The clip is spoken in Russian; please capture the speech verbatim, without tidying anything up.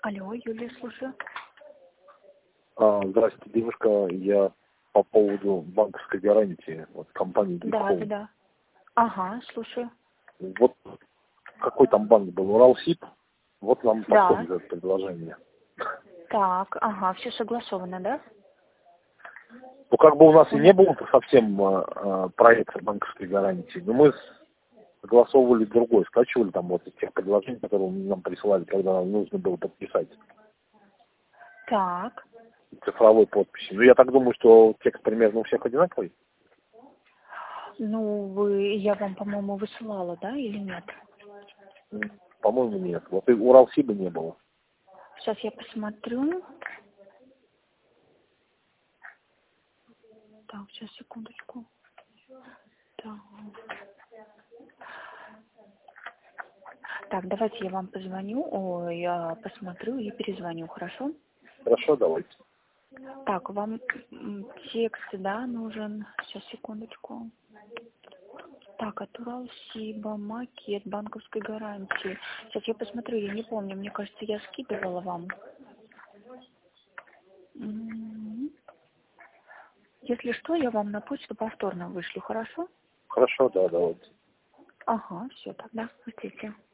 Алло, Юлия, слушаю. А, здравствуйте, девушка. Я по поводу банковской гарантии вот, компании Да, Грифхоум. да, да. Ага, слушаю. Вот какой там банк был? Уралсиб? Вот нам Да. подходит это предложение. Так, ага, все согласовано, да? Ну, как бы у нас и У не нас- было совсем э, проекта банковской гарантии, но мы согласовывали другой, скачивали там вот из тех предложений, которые нам присылали, когда нам нужно было подписать Так, цифровой подписью. Ну, я так думаю, что текст примерно у всех одинаковый. ну, вы, я вам, по-моему, высылала, да, или нет? М, По-моему, нет. Вот и Уралсиба не было. Сейчас я посмотрю. Так, сейчас, секундочку. Так. Так, давайте я вам позвоню, о, я посмотрю и перезвоню, хорошо? Хорошо, давайте. Так, вам м, текст, да, нужен. Сейчас, секундочку. Так, от Уралсиба, макет банковской гарантии. Сейчас я посмотрю, я не помню, мне кажется, я скидывала вам. М. Если что, я вам на почту повторно вышлю, хорошо? Хорошо, да, давайте. Ага, все, тогда, хотите.